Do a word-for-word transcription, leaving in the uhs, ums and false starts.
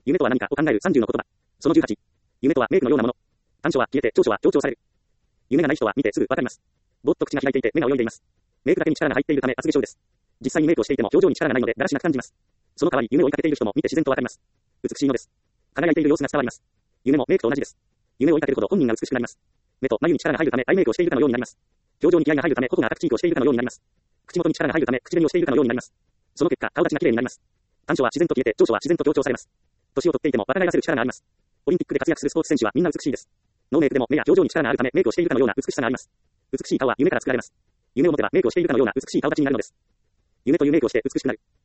夢とは何かを考えるさんじゅうの言葉。そのじゅうはち。夢とはメイクのようなもの。短所は消えて、長所は強調される。夢がない人は見てすぐわかります。ぼっと口が開いていて目が泳いでいます。メイクだけに力が入っているため厚化粧です。実際にメイクをしていても表情に力がないのでだらしなく感じます。その代わり夢を追いかけている人も見て自然とわかります。美しいのです。輝いている様子が伝わります。夢もメイクと同じです。夢を追いかけるほど本人が美しくなります。目と眉に力が入るためアイメイクをしているかのようになります。表情に気合が入るため頬が赤くチークをしているかのようになります。口元に力が入るため口紅をしているかのようになります。その結果顔立ちが綺麗になります。短所は自然と消えて長所は自然と強調されます。年を取っていても若返らせる力があります。オリンピックで活躍するスポーツ選手はみんな美しいです。ノーメイクでも目や表情に力があるためメイクをしているかのような美しさがあります。美しい顔は夢から作られます。夢を持てばメイクをしているかのような美しい顔立ちになるのです。夢というメイクをして美しくなる。